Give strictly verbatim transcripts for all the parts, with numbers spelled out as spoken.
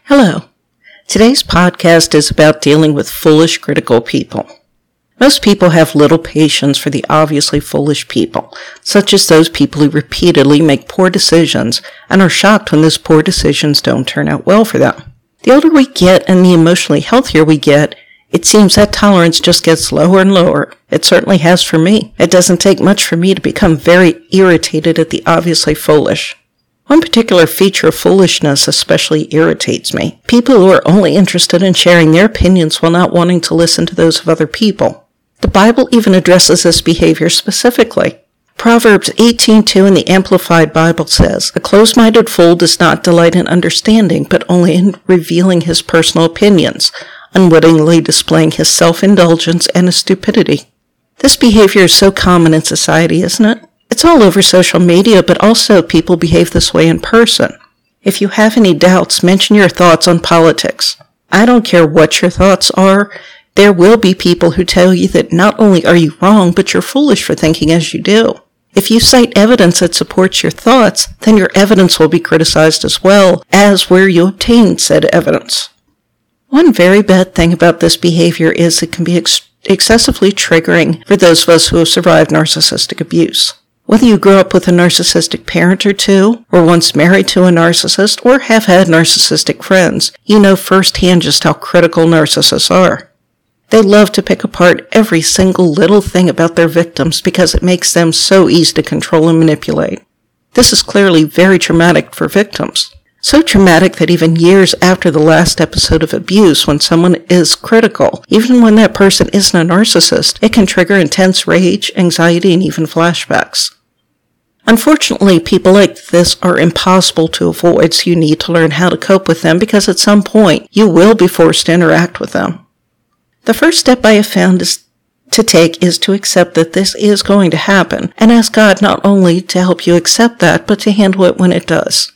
Hello. Today's podcast is about dealing with foolish, critical people. Most people have little patience for the obviously foolish people, such as those people who repeatedly make poor decisions and are shocked when those poor decisions don't turn out well for them. The older we get and the emotionally healthier we get, it seems that tolerance just gets lower and lower. It certainly has for me. It doesn't take much for me to become very irritated at the obviously foolish. One particular feature of foolishness especially irritates me. People who are only interested in sharing their opinions while not wanting to listen to those of other people. The Bible even addresses this behavior specifically. Proverbs eighteen two in the Amplified Bible says, "A close-minded fool does not delight in understanding, but only in revealing his personal opinions, unwittingly displaying his self-indulgence and his stupidity." This behavior is so common in society, isn't it? It's all over social media, but also people behave this way in person. If you have any doubts, mention your thoughts on politics. I don't care what your thoughts are. There will be people who tell you that not only are you wrong, but you're foolish for thinking as you do. If you cite evidence that supports your thoughts, then your evidence will be criticized as well as where you obtained said evidence. One very bad thing about this behavior is it can be ex- excessively triggering for those of us who have survived narcissistic abuse. Whether you grew up with a narcissistic parent or two, or once married to a narcissist, or have had narcissistic friends, you know firsthand just how critical narcissists are. They love to pick apart every single little thing about their victims because it makes them so easy to control and manipulate. This is clearly very traumatic for victims. So traumatic that even years after the last episode of abuse, when someone is critical, even when that person isn't a narcissist, it can trigger intense rage, anxiety, and even flashbacks. Unfortunately, people like this are impossible to avoid, so you need to learn how to cope with them because at some point you will be forced to interact with them. The first step I have found is to take is to accept that this is going to happen and ask God not only to help you accept that, but to handle it when it does.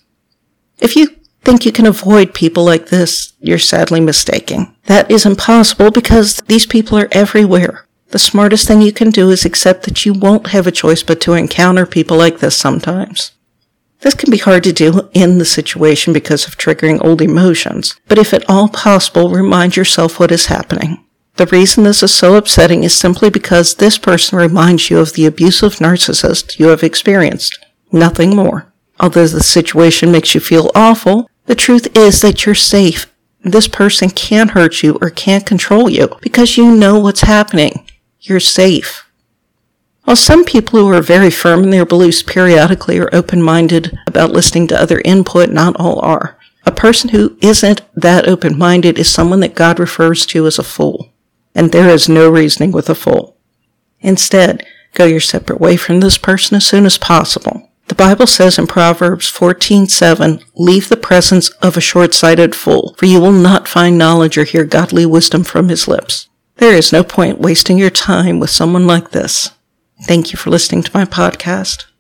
If you think you can avoid people like this, you're sadly mistaken. That is impossible because these people are everywhere. The smartest thing you can do is accept that you won't have a choice but to encounter people like this sometimes. This can be hard to do in the situation because of triggering old emotions, but if at all possible, remind yourself what is happening. The reason this is so upsetting is simply because this person reminds you of the abusive narcissist you have experienced. Nothing more. Although the situation makes you feel awful, the truth is that you're safe. This person can't hurt you or can't control you because you know what's happening. You're safe. While some people who are very firm in their beliefs periodically are open-minded about listening to other input, not all are. A person who isn't that open-minded is someone that God refers to as a fool. And there is no reasoning with a fool. Instead, go your separate way from this person as soon as possible. The Bible says in Proverbs fourteen seven, "Leave the presence of a short-sighted fool, for you will not find knowledge or hear godly wisdom from his lips." There is no point wasting your time with someone like this. Thank you for listening to my podcast.